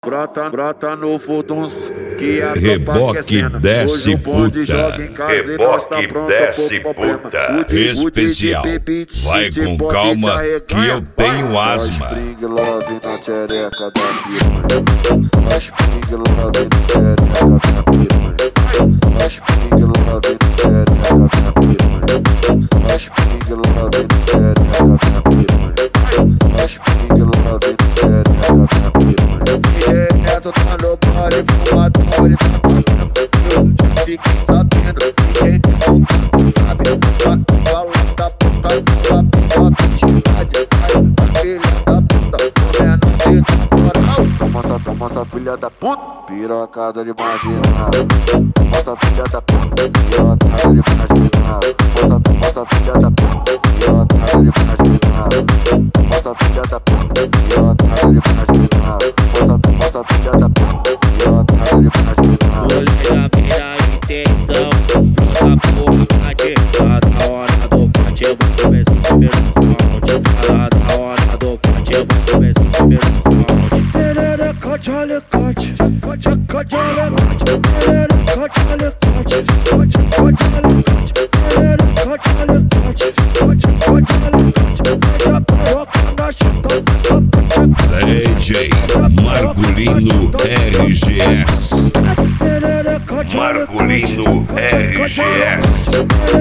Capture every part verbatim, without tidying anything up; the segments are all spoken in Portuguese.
Brota, brota no Futuns, que a Reboque desce puta. Reboque desce puta. Especial. Vai com calma que eu tenho asma. Spring love na tchereca da piranha. Só spring love na tchereca da piranha. Só spring love na tchereca da piranha. Só spring love na tchereca da piranha. Só spring love na tchereca da piranha. Direto tá no baile, fumador e tá pagando. Já fiquei sabendo, ninguém não sabe. Fala da puta, fala pivota, cidade, a filha da puta, comendo de moral. Toma essa, toma essa filha da puta, pirocada de marginal. Toma essa filha da puta, pirocada de marginal. Toma essa filha da puta, pirocada de marginal. Toma essa filha da puta, pirocada de marginal. Toma essa filha da puta, pirocada de marginal. Olha a minha intenção, pronta porra, cadê? Tá na hora do fate, eu vou começar o primeiro round. Tá na hora do fate, eu vou começar o primeiro round. Pererecote, alecote, cote, cote, alecote. Pererecote, alecote, cote, cote, alecote. Pererecote, alecote, cote, cote, alecote. Pega a piroca na chapa, D J Marculino R G S. Marculino R G S.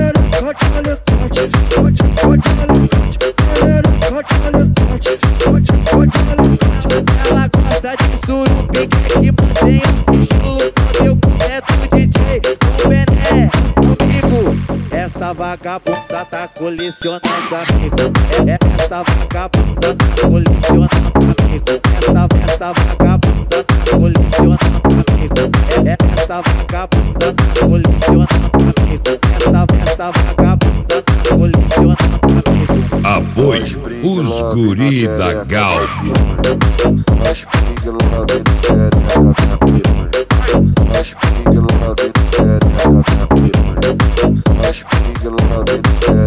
Ela gosta de surubim que mantém o estilo. Quando eu cometo o D J com Bené comigo. Essa vagabunda tá colecionando amigo. É, essa vagabunda tá colecionando amigo. Essa, essa vagabunda tá colecionando amigo. É, essa vagabunda tá colecionando amigo. Essa, essa vagabunda tá colecionando amigo. Apoio os guri da Galp. Só spring love na tchereca da piranha. Só spring love na tchereca da piranha. Só spring love na tchereca